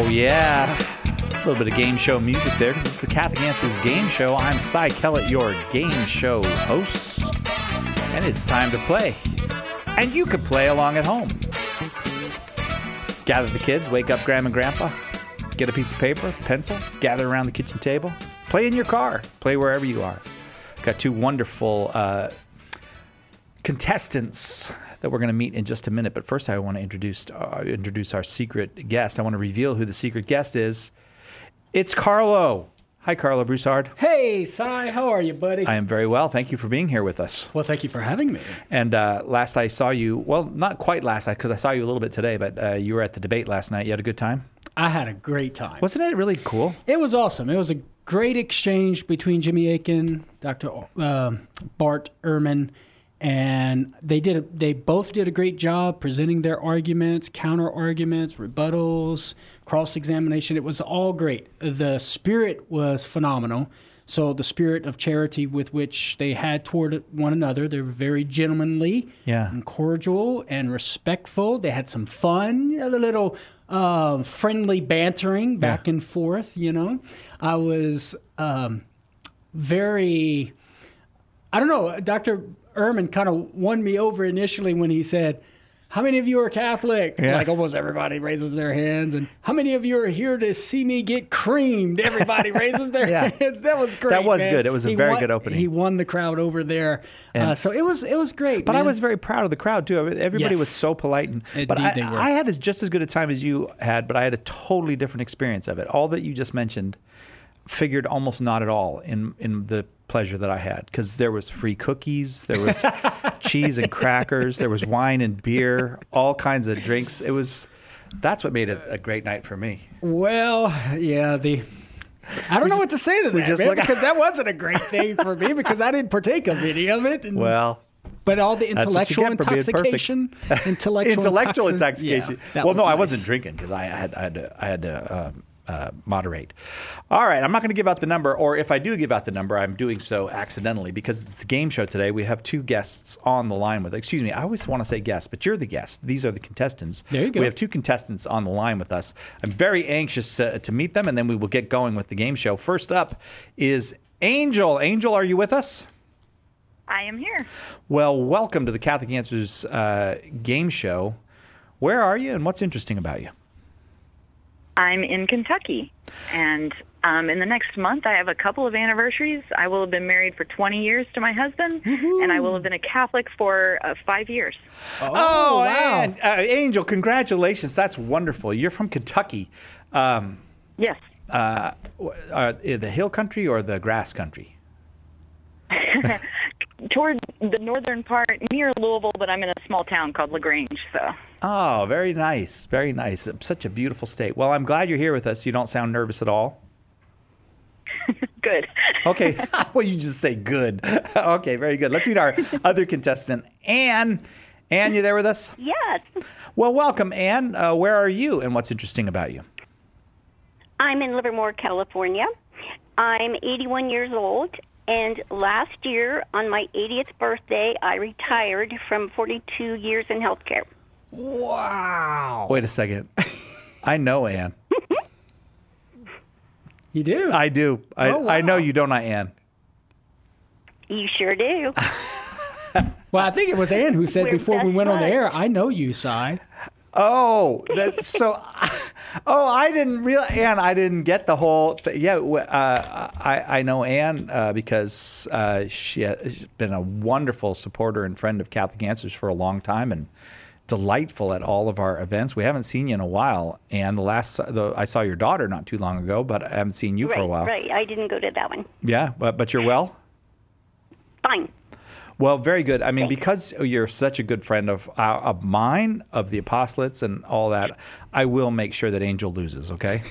Oh, yeah. A little bit of game show music there because it's the Catholic Answers game show. I'm Cy Kellett, your game show host. And it's time to play. And you could play along at home. Gather the kids, wake up Grandma and Grandpa, get a piece of paper, pencil, gather around the kitchen table, play in your car, play wherever you are. Got two wonderful contestants that we're going to meet in just a minute. But first, I want to introduce our secret guest. I want to reveal who the secret guest is. It's Carlo. Hi, Carlo Broussard. Hey, Cy. How are you, buddy? I am very well. Thank you for being here with us. Well, thank you for having me. And last I saw you, well, not quite last night because I saw you a little bit today, but you were at the debate last night. You had a good time? I had a great time. Wasn't it really cool? It was awesome. It was a great exchange between Jimmy Akin, Dr. Bart Ehrman, and they both did a great job presenting their arguments, counter-arguments, rebuttals, cross-examination. It was all great. The spirit was phenomenal. So the spirit of charity with which they had toward one another, they were very gentlemanly and cordial and respectful. They had some fun, a little friendly bantering back and forth, you know. I was very, I don't know, Dr. Ehrman kind of won me over initially when he said, how many of you are Catholic? Yeah. Like almost everybody raises their hands. And how many of you are here to see me get creamed? Everybody raises their hands. That was great. That was man. good. It was a very good opening. He won the crowd over there. So it was great. But man. I was very proud of the crowd too. Everybody was so polite. But I had just as good a time as you had, but I had a totally different experience of it. All that you just mentioned figured almost not at all in the pleasure that I had, because there was free cookies, there was cheese and crackers, there was wine and beer, all kinds of drinks. That's what made it a great night for me. Well, yeah, I don't know what to say to that, man, because that wasn't a great thing for me because I didn't partake of any of it. But all the intellectual intoxication, intellectual intoxication. Yeah, well, no, nice. I wasn't drinking because I had to moderate. All right, I'm not going to give out the number, or if I do give out the number, I'm doing so accidentally because it's the game show today. We have two guests on the line with us. Excuse me, I always want to say guests, but you're the guest. These are the contestants. There you go. We have two contestants on the line with us. I'm very anxious to meet them, and then we will get going with the game show. First up is Angel. Angel, are you with us? I am here. Well, welcome to the Catholic Answers game show. Where are you, and what's interesting about you? I'm in Kentucky, and in the next month I have a couple of anniversaries. I will have been married for 20 years to my husband, and I will have been a Catholic for 5 years. Oh, wow. And, Angel, congratulations. That's wonderful. You're from Kentucky. Yes. The hill country or the grass country? Toward the northern part, near Louisville, but I'm in a small town called LaGrange, so... Oh, very nice. Very nice. Such a beautiful state. Well, I'm glad you're here with us. You don't sound nervous at all. Good. Okay. Well, you just say good. Okay, very good. Let's meet our other contestant, Anne. Anne, you there with us? Yes. Well, welcome, Anne. Where are you, and what's interesting about you? I'm in Livermore, California. I'm 81 years old, and last year, on my 80th birthday, I retired from 42 years in healthcare. Wow. Wait a second. I know Anne. You do? I do. Wow. I know you, don't I, Anne? You sure do. Well, I think it was Ann who said We're before we best went on the buds. air, I know you, Cy. Oh, that's so. Oh, I didn't realize, Anne. I didn't get the whole thing. Yeah, I know Anne because she has been a wonderful supporter and friend of Catholic Answers for a long time, and delightful at all of our events. We haven't seen you in a while, and I saw your daughter not too long ago, but I haven't seen you for a while. Right. I didn't go to that one. Yeah, but you're well? Fine. Well, very good. I mean, because you're such a good friend of mine, of the apostolates and all that, I will make sure that Angel loses, okay?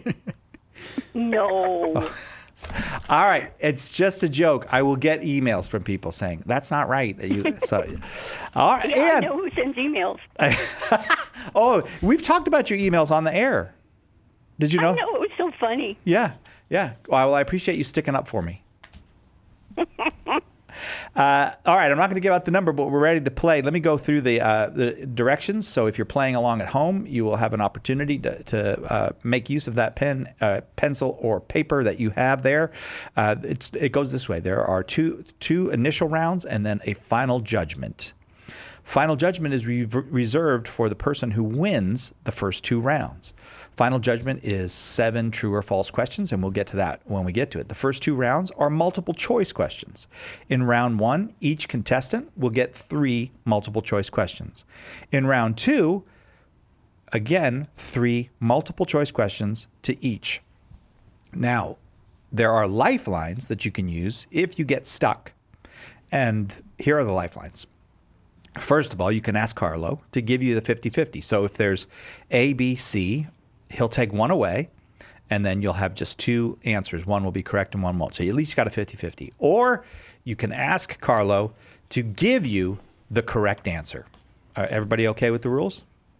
No. All right. It's just a joke. I will get emails from people saying, that's not right. All right, Yeah, I Anne. know who sends emails. Oh, we've talked about your emails on the air. Did you know? I know, it was so funny. Yeah. Well, I appreciate you sticking up for me. All right, I'm not going to give out the number, but we're ready to play. Let me go through the directions. So if you're playing along at home, you will have an opportunity to make use of that pen, pencil, or paper that you have there. It goes this way. There are two initial rounds and then a final judgment. Final judgment is reserved for the person who wins the first 2 rounds. Final judgment is 7 true or false questions, and we'll get to that when we get to it. The first 2 rounds are multiple choice questions. In round 1, each contestant will get 3 multiple choice questions. In round 2, again, 3 multiple choice questions to each. Now, there are lifelines that you can use if you get stuck. And here are the lifelines. First of all, you can ask Carlo to give you the 50-50. So if there's A, B, C, he'll take one away, and then you'll have just 2 answers. One will be correct and one won't. So you at least got a 50-50. Or you can ask Carlo to give you the correct answer. Everybody okay with the rules?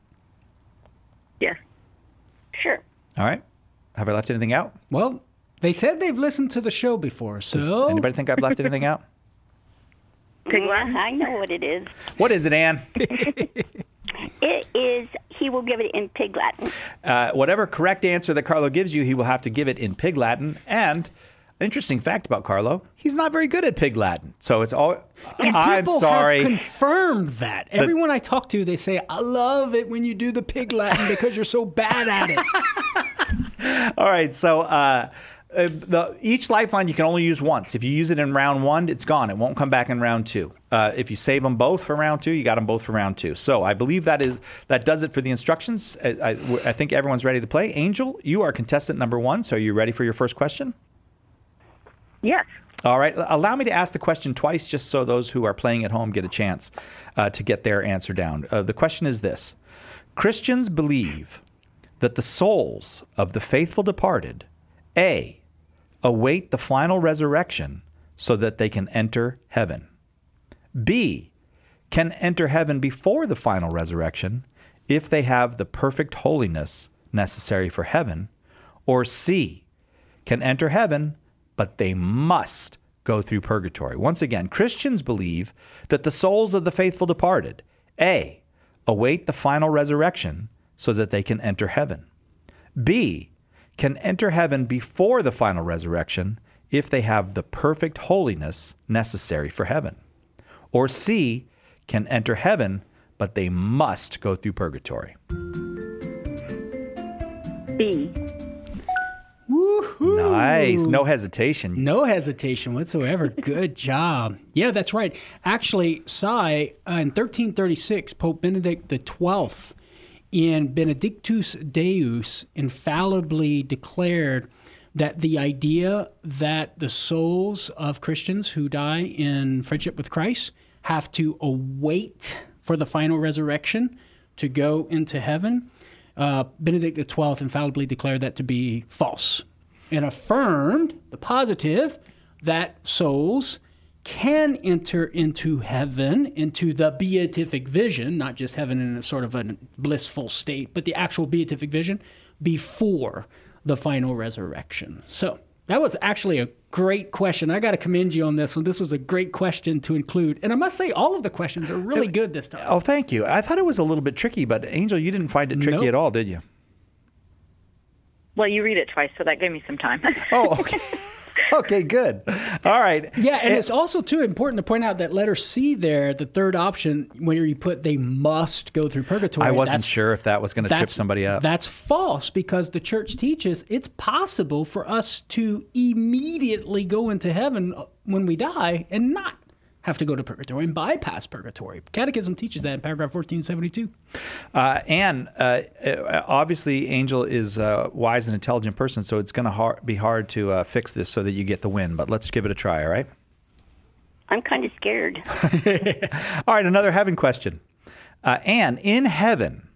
Yes. Sure. All right. Have I left anything out? Well, they said they've listened to the show before, so... Does anybody think I've left anything out? Pig Yeah, Latin? I know what it is. What is it, Ann? It is, he will give it in Pig Latin. Whatever correct answer that Carlo gives you, he will have to give it in Pig Latin. And an interesting fact about Carlo, he's not very good at Pig Latin. So it's all... And I'm people sorry. have confirmed that. Everyone I talk to, they say, I love it when you do the Pig Latin because you're so bad at it. All right, so each lifeline you can only use once. If you use it in round 1, it's gone. It won't come back in round 2. If you save them both for round 2, you got them both for round 2. So I believe that does it for the instructions. I think everyone's ready to play. Angel, you are contestant number 1, so are you ready for your first question? Yes. All right, allow me to ask the question twice just so those who are playing at home get a chance to get their answer down. The question is this. Christians believe that the souls of the faithful departed, A, await the final resurrection so that they can enter heaven. B, can enter heaven before the final resurrection if they have the perfect holiness necessary for heaven. Or C, can enter heaven, but they must go through purgatory. Once again, Christians believe that the souls of the faithful departed, A, await the final resurrection so that they can enter heaven. B, can enter heaven before the final resurrection if they have the perfect holiness necessary for heaven. Or C, can enter heaven, but they must go through purgatory. B. Woohoo! Nice. No hesitation. No hesitation whatsoever. Good job. Yeah, that's right. Actually, in 1336, Pope Benedict XII in Benedictus Deus infallibly declared that the idea that the souls of Christians who die in friendship with Christ have to await for the final resurrection to go into heaven, Benedict XII infallibly declared that to be false and affirmed the positive that souls can enter into heaven, into the beatific vision, not just heaven in a sort of a blissful state, but the actual beatific vision before the final resurrection. So that was actually a great question. I got to commend you on this one. This was a great question to include. And I must say, all of the questions are really good this time. Oh, thank you. I thought it was a little bit tricky, but Angel, you didn't find it tricky Nope. at all, did you? Well, you read it twice, so that gave me some time. Oh, okay. Okay, good. All right. Yeah, and it's also, too, important to point out that letter C there, the third option, where you put they must go through purgatory. I wasn't sure if that was going to trip somebody up. That's false, because the church teaches it's possible for us to immediately go into heaven when we die and not have to go to purgatory and bypass purgatory. Catechism teaches that in paragraph 1472. And obviously, Angel is a wise and intelligent person, so it's going to be hard to fix this so that you get the win. But let's give it a try, all right? I'm kind of scared. All right, another heaven question. Anne, in heaven,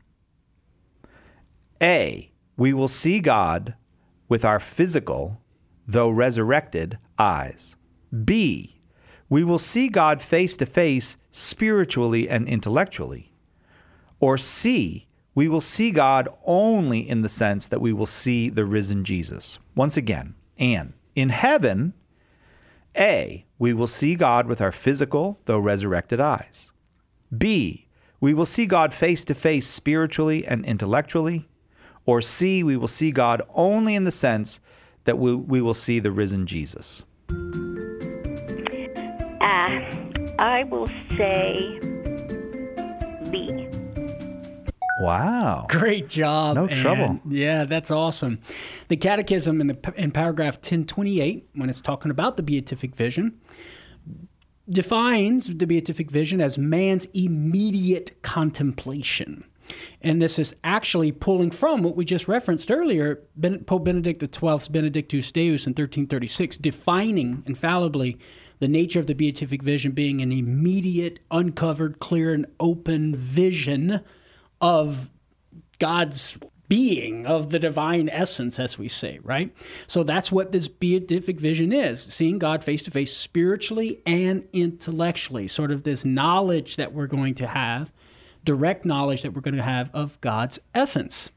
A, we will see God with our physical, though resurrected, eyes. B, we will see God face to face spiritually and intellectually. Or C, we will see God only in the sense that we will see the risen Jesus. Once again, Anne, in heaven, A, we will see God with our physical, though resurrected eyes. B, we will see God face to face spiritually and intellectually. Or C, we will see God only in the sense that we will see the risen Jesus. I will say B. Wow. Great job. No Ann. trouble. Yeah, that's awesome. The Catechism in paragraph 1028, when it's talking about the beatific vision, defines the beatific vision as man's immediate contemplation. And this is actually pulling from what we just referenced earlier, Pope Benedict XII's Benedictus Deus in 1336, defining infallibly the nature of the beatific vision being an immediate, uncovered, clear, and open vision of God's being, of the divine essence, as we say, right? So that's what this beatific vision is, seeing God face to face spiritually and intellectually, sort of this knowledge that we're going to have, direct knowledge that we're going to have of God's essence.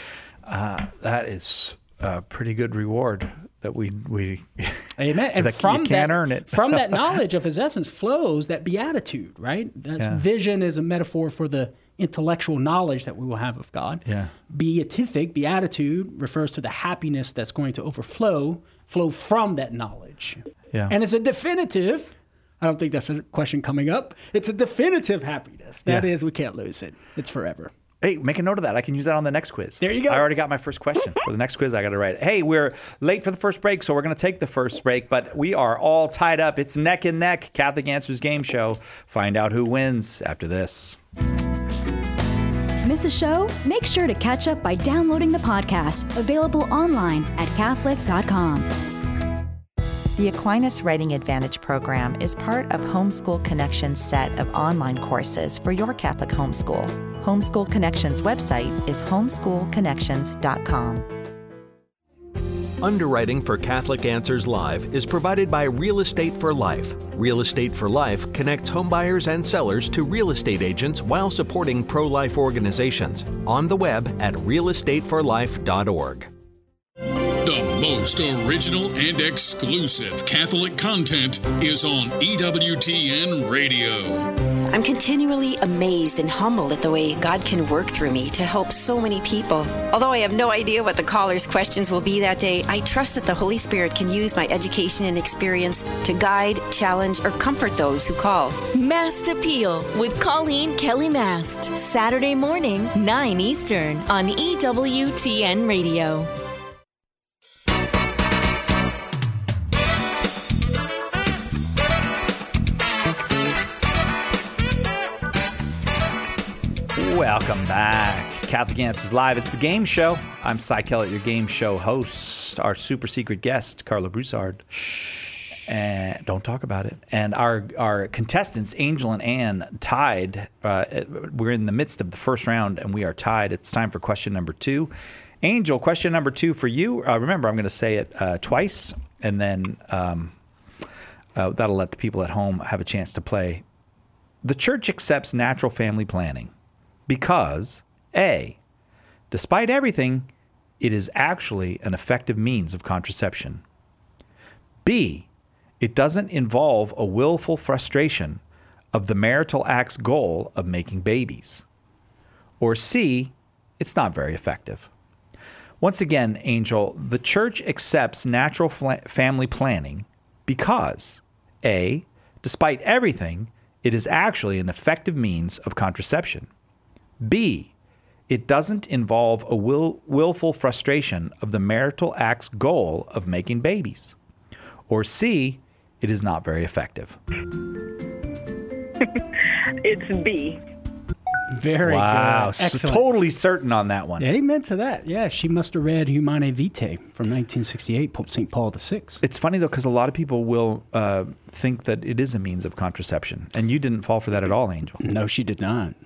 That is a pretty good reward that we Amen. And that from you can't that, earn it. from that knowledge of his essence flows that beatitude, right? That vision is a metaphor for the intellectual knowledge that we will have of God. Yeah. Beatitude refers to the happiness that's going to flow from that knowledge. Yeah. And it's a definitive, I don't think that's a question coming up, it's a definitive happiness. That is, we can't lose it. It's forever. Hey, make a note of that. I can use that on the next quiz. There you go. I already got my first question. For the next quiz, I got to write it. Hey, we're late for the first break, so we're going to take the first break, but we are all tied up. It's neck and neck, Catholic Answers Game Show. Find out who wins after this. Miss a show? Make sure to catch up by downloading the podcast, available online at Catholic.com. The Aquinas Writing Advantage program is part of Homeschool Connections' set of online courses for your Catholic homeschool. Homeschool Connections' website is homeschoolconnections.com. Underwriting for Catholic Answers Live is provided by Real Estate for Life. Real Estate for Life connects homebuyers and sellers to real estate agents while supporting pro-life organizations. On the web at realestateforlife.org. The most original and exclusive Catholic content is on EWTN Radio. I'm continually amazed and humbled at the way God can work through me to help so many people. Although I have no idea what the callers' questions will be that day, I trust that the Holy Spirit can use my education and experience to guide, challenge, or comfort those who call. Mast Appeal with Colleen Kelly Mast. Saturday morning, 9 Eastern on EWTN Radio. Welcome back. Catholic Answers Live. It's the game show. I'm Cy Kellett, your game show host. Our super secret guest, Carla Broussard. And don't talk about it. And our contestants, Angel and Ann, tied. We're in the midst of the first round, and we are tied. It's time for question number 2. Angel, question number 2 for you. Remember, I'm going to say it twice, and then that'll let the people at home have a chance to play. The Church accepts natural family planning because, A, despite everything, it is actually an effective means of contraception. B, it doesn't involve a willful frustration of the marital act's goal of making babies. Or C, it's not very effective. Once again, Angel, the Church accepts natural family planning because, A, despite everything, it is actually an effective means of contraception. B, it doesn't involve a willful frustration of the marital act's goal of making babies. Or C, it is not very effective. It's B. Very wow. good. Excellent. So totally certain on that one. Amen to that. Yeah, she must have read Humanae Vitae from 1968, Pope St. Paul VI. It's funny, though, because a lot of people will think that it is a means of contraception. And you didn't fall for that at all, Angel. No, she did not.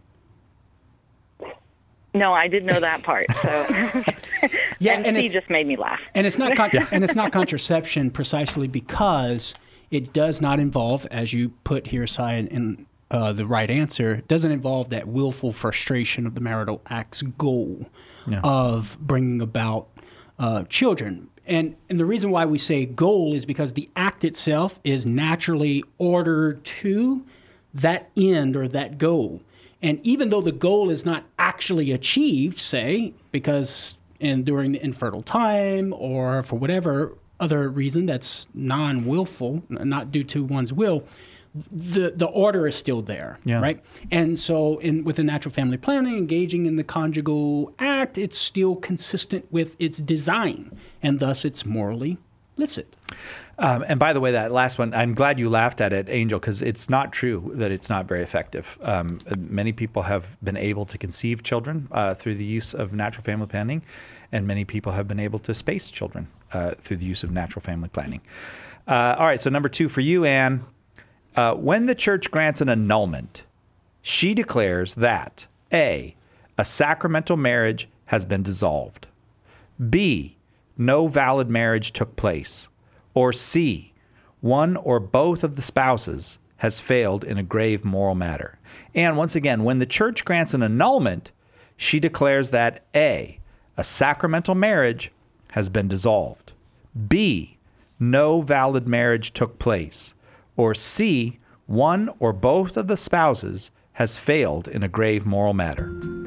No, I did know that part. So yeah, and C just made me laugh. And it's not and it's not contraception precisely because it does not involve, as you put here, Cy, in the right answer, it doesn't involve that willful frustration of the marital act's goal of bringing about children. And the reason why we say goal is because the act itself is naturally ordered to that end or that goal. And even though the goal is not actually achieved, say, because during the infertile time or for whatever other reason that's non-willful, not due to one's will, the order is still there, right? And so within natural family planning, engaging in the conjugal act, it's still consistent with its design, and thus it's morally licit. And by the way, that last one, I'm glad you laughed at it, Angel, because it's not true that it's not very effective. Many people have been able to conceive children through the use of natural family planning, and many people have been able to space children through the use of natural family planning. All right, so number 2 for you, Anne. When the church grants an annulment, she declares that A, a sacramental marriage has been dissolved, B, no valid marriage took place, or C, one or both of the spouses has failed in a grave moral matter. And once again, when the church grants an annulment, she declares that A, a sacramental marriage has been dissolved, B, no valid marriage took place, or C, one or both of the spouses has failed in a grave moral matter.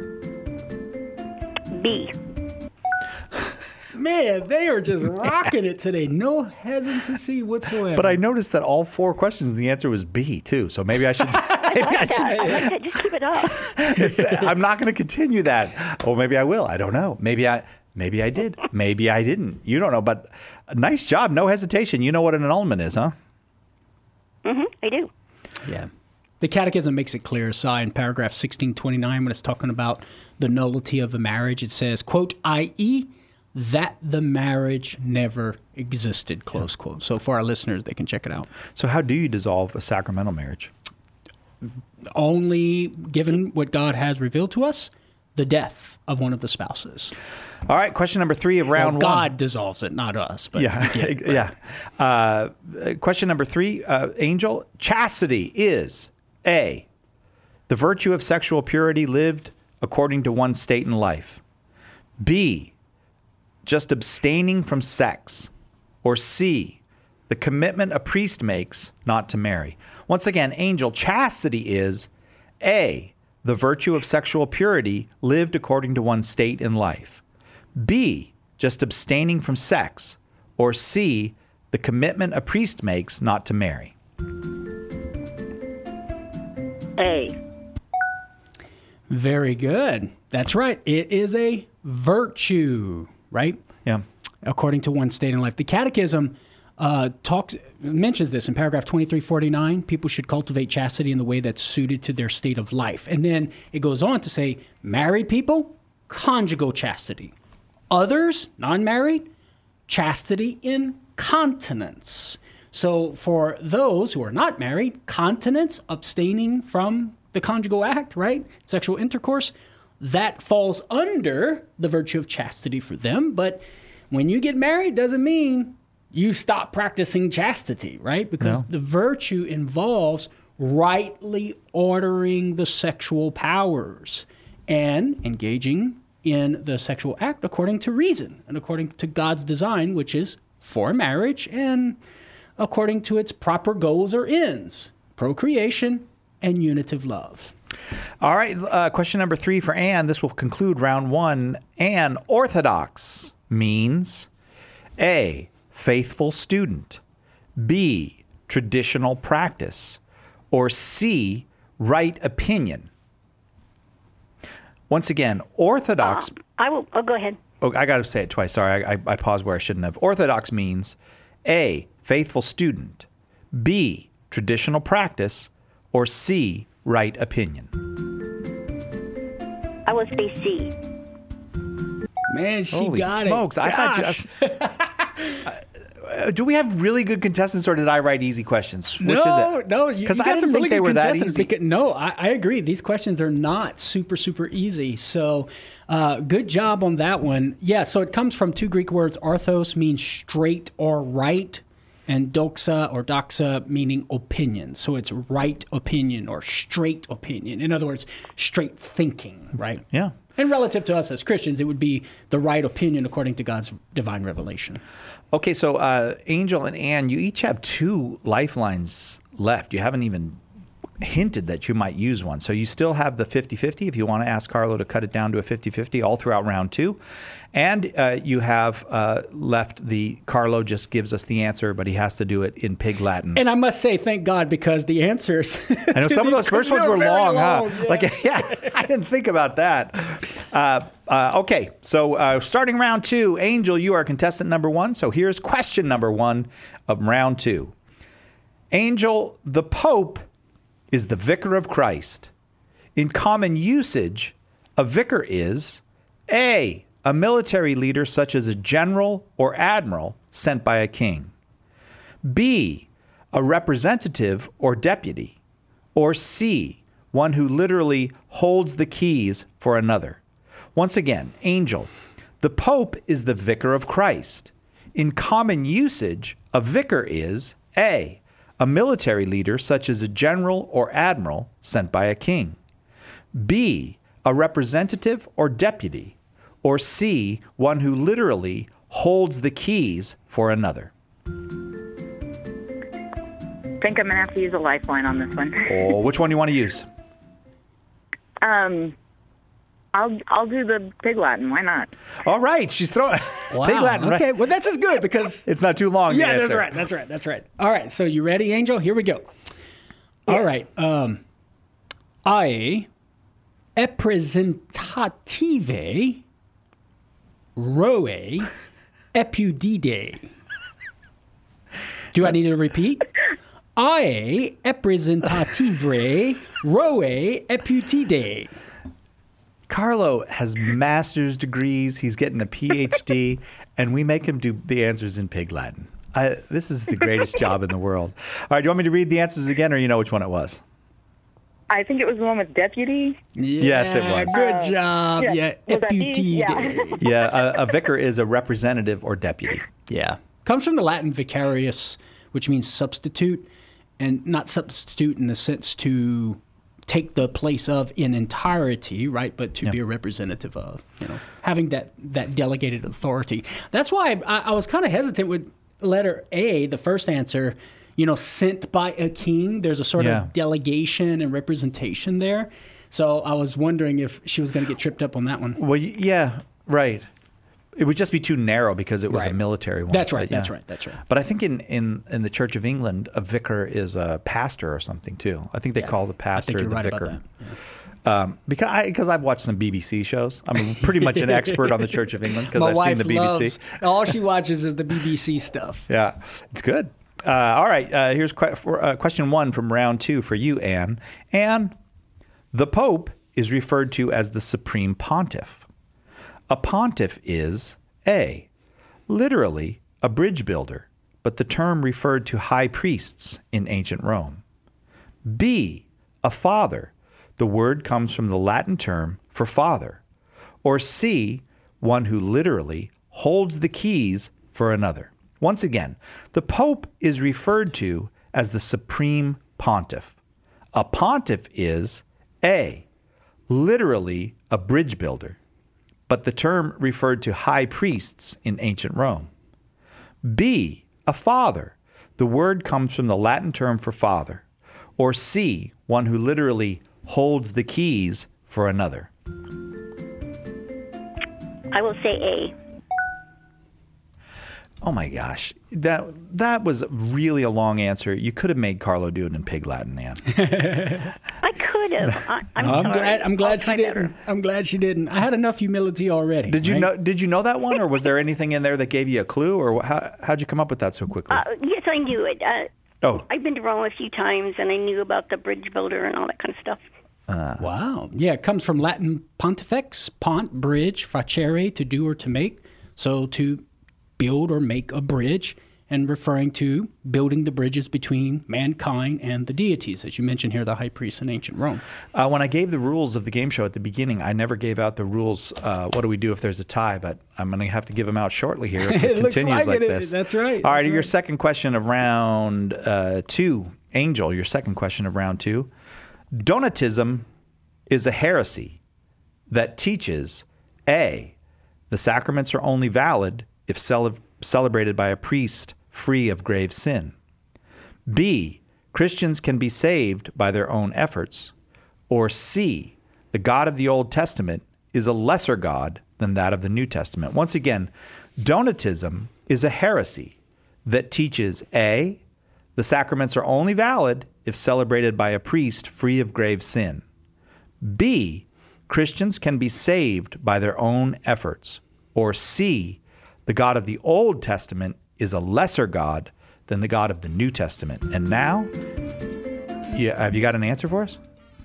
B. Man, they are just rocking it today. No hesitancy whatsoever. But I noticed that all 4 questions, the answer was B, too. So maybe I should... Just keep it up. I'm not going to continue that. Or maybe I will. I don't know. Maybe I did. Maybe I didn't. You don't know. But nice job. No hesitation. You know what an annulment is, huh? Mm-hmm. I do. Yeah. The Catechism makes it clear, in paragraph 1629, when it's talking about the nullity of a marriage, it says, quote, i.e., that the marriage never existed, close quote. So for our listeners, they can check it out. So how do you dissolve a sacramental marriage? Only given what God has revealed to us, the death of one of the spouses. All right, question number 3 of round 1. God dissolves it, not us. But Question number 3, Angel. Chastity is A, the virtue of sexual purity lived according to one's state in life. B, just abstaining from sex. Or C, the commitment a priest makes not to marry. Once again, Angel, chastity is A, the virtue of sexual purity lived according to one's state in life. B, just abstaining from sex. Or C, the commitment a priest makes not to marry. A. Very good. That's right. It is a virtue, right? Yeah. According to one's state in life. The Catechism mentions this in paragraph 2349. People should cultivate chastity in the way that's suited to their state of life. And then it goes on to say, married people, conjugal chastity. Others, non-married, chastity in continence. So for those who are not married, continence, abstaining from the conjugal act, right? Sexual intercourse, that falls under the virtue of chastity for them. But when you get married, doesn't mean you stop practicing chastity, right? Because the virtue involves rightly ordering the sexual powers and engaging in the sexual act according to reason and according to God's design, which is for marriage and according to its proper goals or ends, procreation and unitive love. All right, question number 3 for Anne. This will conclude round 1. Anne, orthodox means A, faithful student, B, traditional practice, or C, right opinion. Once again, orthodox... I'll go ahead. Oh, I got to say it twice. Sorry, I paused where I shouldn't have. Orthodox means A, faithful student, B, traditional practice, or C, right opinion. I would say C. Man, she Holy got smokes. it. I thought do we have really good contestants, or did I write easy questions? Which is it? No, because I didn't think they were that easy. I agree. These questions are not super easy. So, good job on that one. Yeah. So it comes from 2 Greek words. Arthos means straight or right, and doxa meaning opinion. So it's right opinion or straight opinion. In other words, straight thinking. Right. Yeah. And relative to us as Christians, it would be the right opinion according to God's divine revelation. Okay, so Angel and Ann, you each have 2 lifelines left. You haven't even hinted that you might use one. So you still have the 50-50 if you want to ask Carlo to cut it down to a 50-50 all throughout round 2. And you have left the Carlo just gives us the answer, but he has to do it in Pig Latin. And I must say, thank God, because the answers. I know some of those first ones were long, huh? Yeah. I didn't think about that. Okay, so starting round 2, Angel, you are contestant number 1. So here's question number 1 of round 2. Angel, the Pope is the vicar of Christ. In common usage, a vicar is A, a military leader such as a general or admiral sent by a king. B, a representative or deputy. Or C, one who literally holds the keys for another. Once again, Angel, the Pope is the vicar of Christ. In common usage, a vicar is A, a military leader such as a general or admiral sent by a king. B, a representative or deputy. Or C, one who literally holds the keys for another. I think I'm going to have to use a lifeline on this one. Oh, which one do you want to use? I'll do the Pig Latin. Why not? All right, she's throwing Wow. Pig Latin. Right? Okay, well, that's as good because... It's not too long. Yeah, the that's answer. right. That's right. All right, so you ready, Angel? Here we go. Yeah. All right. I representative roe epudide. Do I need to repeat? I representative roe epudide. Carlo has master's degrees. He's getting a PhD, and we make him do the answers in Pig Latin. This is the greatest job in the world. All right, do you want me to read the answers again, or you know which one it was? I think it was the one with deputy. Yes, it was. Good job. Yeah, Was that me? epudide. Yeah, a vicar is a representative or deputy. Yeah. Comes from the Latin vicarius, which means substitute, and not substitute in the sense to take the place of in entirety, right? But to be a representative of, having that delegated authority. That's why I was kind of hesitant with letter A, the first answer, sent by a king. There's a sort of delegation and representation there. So I was wondering if she was going to get tripped up on that one. Well, yeah, right. It would just be too narrow because it was a military one. That's right. But, That's right. But I think in the Church of England, a vicar is a pastor or something too. I think they call the pastor the vicar. About that. Because I've watched some BBC shows. I'm pretty much an expert on the Church of England because My I've wife seen the BBC. loves, all she watches is the BBC stuff. Yeah, it's good. All right, here's question 1 from round 2 for you, Anne. Anne, the Pope is referred to as the Supreme Pontiff. A pontiff is A, literally a bridge builder, but the term referred to high priests in ancient Rome. B, a father. The word comes from the Latin term for father. Or C, one who literally holds the keys for another. Once again, the Pope is referred to as the Supreme Pontiff. A pontiff is A, literally a bridge builder, but the term referred to high priests in ancient Rome. B, a father. The word comes from the Latin term for father. Or C, one who literally holds the keys for another. I will say A. Oh my gosh, that was really a long answer. You could have made Carlo do it in Pig Latin, Ann. I could have. I'm glad she didn't. I'm glad she didn't. I had enough humility already. Did you know that one, or was there anything in there that gave you a clue, or how'd you come up with that so quickly? Yes, I knew it. I've been to Rome a few times, and I knew about the bridge builder and all that kind of stuff. Wow. Yeah, it comes from Latin pontifex, pont, bridge, facere, to do or to make. So to build or make a bridge, and referring to building the bridges between mankind and the deities, as you mentioned here, the high priests in ancient Rome. When I gave the rules of the game show at the beginning, I never gave out the rules, what do we do if there's a tie, but I'm going to have to give them out shortly here if it continues like this. That's right. All right, your second question of round 2. Angel, your second question of round 2. Donatism is a heresy. that teaches A, the sacraments are only valid if celebrated by a priest free of grave sin? B, Christians can be saved by their own efforts? Or C, the God of the Old Testament is a lesser God than that of the New Testament? Once again, Donatism is a heresy that teaches A, the sacraments are only valid if celebrated by a priest free of grave sin. B, Christians can be saved by their own efforts. Or C, the God of the Old Testament is a lesser God than the God of the New Testament. And now, have you got an answer for us?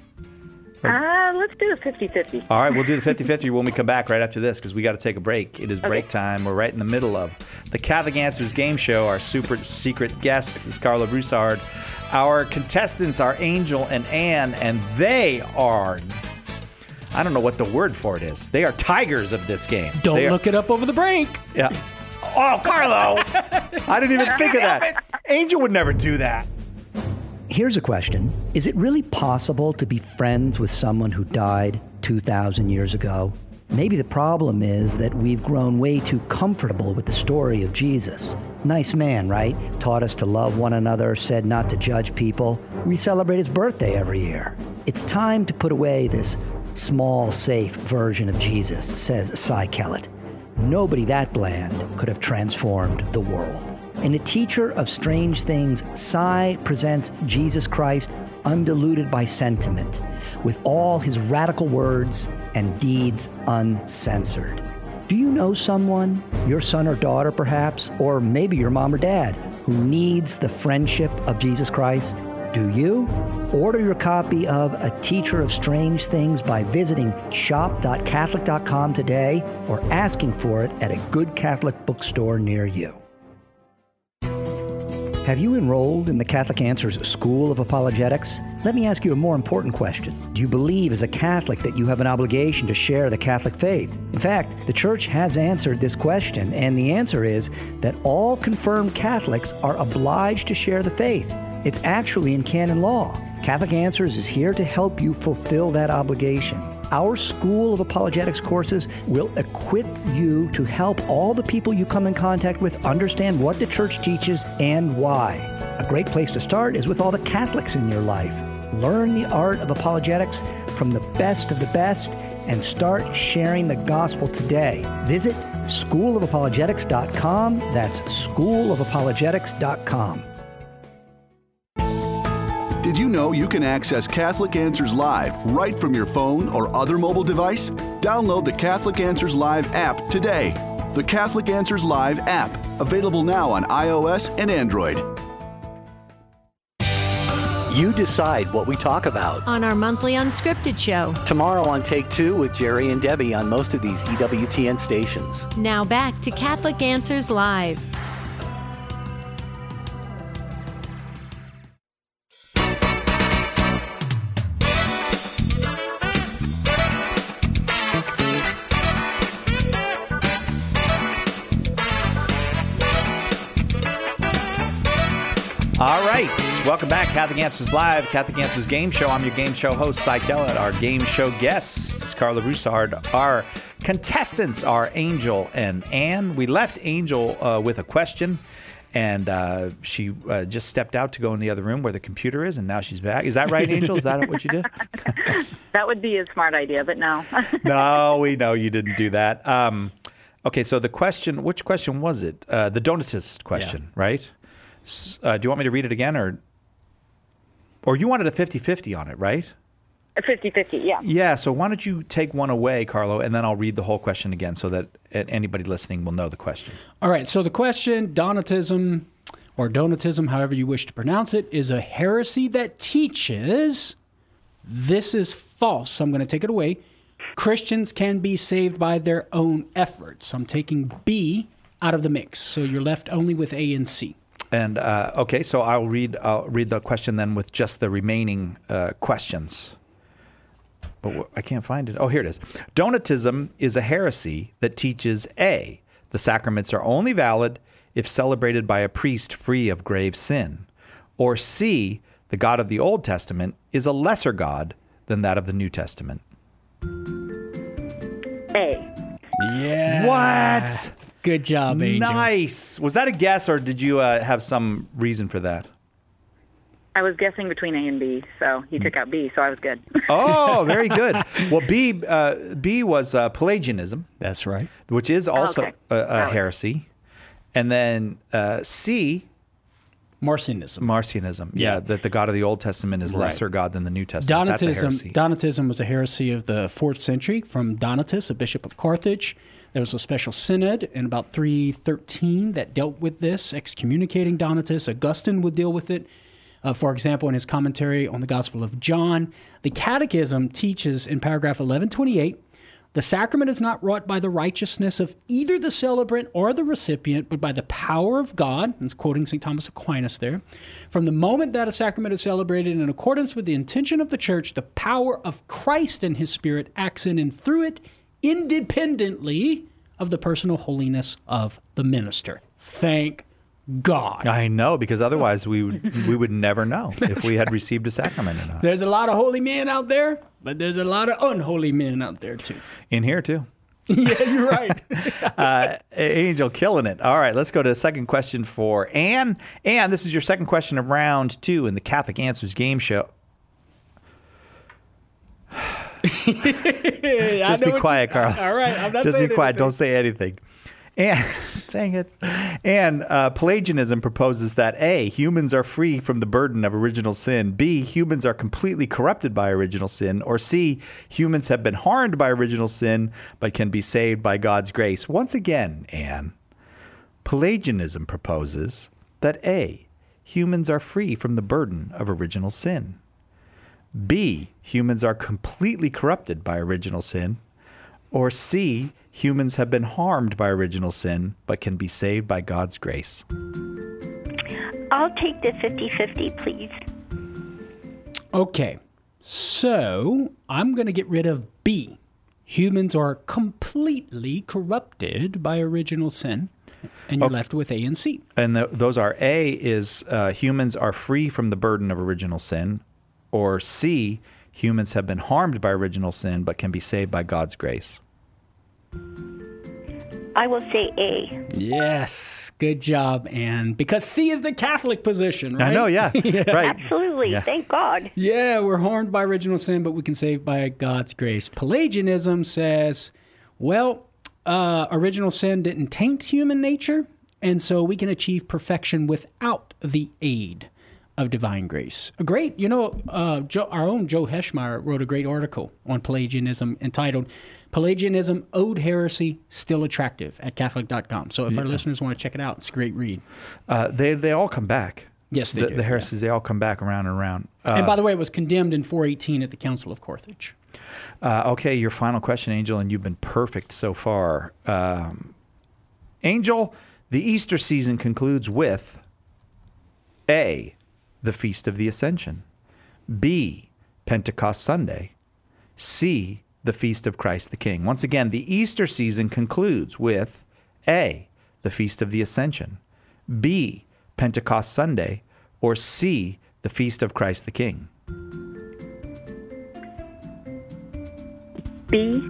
Let's do a 50-50. All right, we'll do the 50-50 when we come back right after this because we got to take a break. It is break time. We're right in the middle of the Catholic Answers game show. Our super secret guest is Carla Broussard. Our contestants are Angel and Ann, and they are, I don't know what the word for it is. They are tigers of this game. Don't look it up over the break. Yeah. Oh, Carlo! I didn't even think of that. Angel would never do that. Here's a question. Is it really possible to be friends with someone who died 2,000 years ago? Maybe the problem is that we've grown way too comfortable with the story of Jesus. Nice man, right? Taught us to love one another, said not to judge people. We celebrate his birthday every year. It's time to put away this small, safe version of Jesus, says Cy Kellett. Nobody that bland could have transformed the world. In A Teacher of Strange Things, Cy presents Jesus Christ undiluted by sentiment, with all his radical words and deeds uncensored. Do you know someone, your son or daughter perhaps, or maybe your mom or dad, who needs the friendship of Jesus Christ? Do you? Order your copy of A Teacher of Strange Things by visiting shop.catholic.com today or asking for it at a good Catholic bookstore near you. Have you enrolled in the Catholic Answers School of Apologetics? Let me ask you a more important question. Do you believe as a Catholic that you have an obligation to share the Catholic faith? In fact, the Church has answered this question, and the answer is that all confirmed Catholics are obliged to share the faith. It's actually in canon law. Catholic Answers is here to help you fulfill that obligation. Our School of Apologetics courses will equip you to help all the people you come in contact with understand what the Church teaches and why. A great place to start is with all the Catholics in your life. Learn the art of apologetics from the best of the best and start sharing the gospel today. Visit schoolofapologetics.com. That's schoolofapologetics.com. Did you know you can access Catholic Answers Live right from your phone or other mobile device? Download the Catholic Answers Live app today. The Catholic Answers Live app, available now on iOS and Android. You decide what we talk about on our monthly unscripted show. Tomorrow on Take Two with Jerry and Debbie on most of these EWTN stations. Now back to Catholic Answers Live. All right, welcome back. Catholic Answers Live, Catholic Answers Game Show. I'm your game show host, Cy Kellett. Our game show guests is Carla Broussard. Our contestants are Angel and Ann. We left Angel with a question, and she just stepped out to go in the other room where the computer is, and now she's back. Is that right, Angel? Is that what you did? That would be a smart idea, but no. No, we know you didn't do that. Okay, so the question, which question was it? The Donatist question, right? Do you want me to read it again, or you wanted a 50-50 on it, right? A 50-50, yeah. Yeah, so why don't you take one away, Carlo, and then I'll read the whole question again so that anybody listening will know the question. All right, so the question, Donatism, or Donatism, however you wish to pronounce it, is a heresy that teaches, this is false, so I'm going to take it away, Christians can be saved by their own efforts. I'm taking B out of the mix, so you're left only with A and C. And okay, so I'll read the question then with just the remaining questions. But I can't find it. Oh, here it is. Donatism is a heresy that teaches A, the sacraments are only valid if celebrated by a priest free of grave sin, or C, the God of the Old Testament is a lesser God than that of the New Testament. What? Good job, Angel. Nice. Was that a guess, or did you have some reason for that? I was guessing between A and B, so he took out B, so I was good. Oh, very good. Well, B was Pelagianism. That's right. Which is also a heresy. And then C... Marcionism. Yeah, that the God of the Old Testament is lesser God than the New Testament. That's a heresy. Donatism was a heresy of the 4th century from Donatus, a bishop of Carthage. There was a special synod in about 313 that dealt with this, excommunicating Donatus. Augustine would deal with it. For example, in his commentary on the Gospel of John, the Catechism teaches in paragraph 1128, the sacrament is not wrought by the righteousness of either the celebrant or the recipient, but by the power of God. And quoting St. Thomas Aquinas there. From the moment that a sacrament is celebrated in accordance with the intention of the Church, the power of Christ and his Spirit acts in and through it independently of the personal holiness of the minister. Thank God. I know, because otherwise we would never know if we had received a sacrament or not. There's a lot of holy men out there, but there's a lot of unholy men out there too. In here too. Yeah, you're right. Angel, killing it. All right, let's go to the second question for Anne. Anne, this is your second question of round 2 in the Catholic Answers game show. Just be quiet, Carl. All right, I'm not Just saying be quiet. anything. Don't say anything. And dang it. And Pelagianism proposes that A, humans are free from the burden of original sin. B, humans are completely corrupted by original sin. Or C, humans have been harmed by original sin, but can be saved by God's grace. Once again, Anne, Pelagianism proposes that A, humans are free from the burden of original sin. B, humans are completely corrupted by original sin. Or C, humans have been harmed by original sin, but can be saved by God's grace. I'll take the 50-50, please. Okay, so I'm going to get rid of B. Humans are completely corrupted by original sin, and you're left with A and C. And those are A is humans are free from the burden of original sin, or C, humans have been harmed by original sin, but can be saved by God's grace. I will say A. Yes, good job, Anne. Because C is the Catholic position, right? I know, yeah. Right. Absolutely, Yeah. thank God. Yeah, we're harmed by original sin, but we can save by God's grace. Pelagianism says, well, original sin didn't taint human nature, and so we can achieve perfection without the aid of divine grace. Great. You know, our own Joe Heschmeyer wrote a great article on Pelagianism entitled Pelagianism, Ode Heresy, Still Attractive at Catholic.com. So if our listeners want to check it out, it's a great read. They all come back. Yes, they do. The heresies, they all come back around and around. And by the way, it was condemned in 418 at the Council of Carthage. Okay, your final question, Angel, and you've been perfect so far. Angel, the Easter season concludes with A, the Feast of the Ascension, B, Pentecost Sunday, C, the Feast of Christ the King. Once again, the Easter season concludes with A, the Feast of the Ascension, B, Pentecost Sunday, or C, the Feast of Christ the King. B.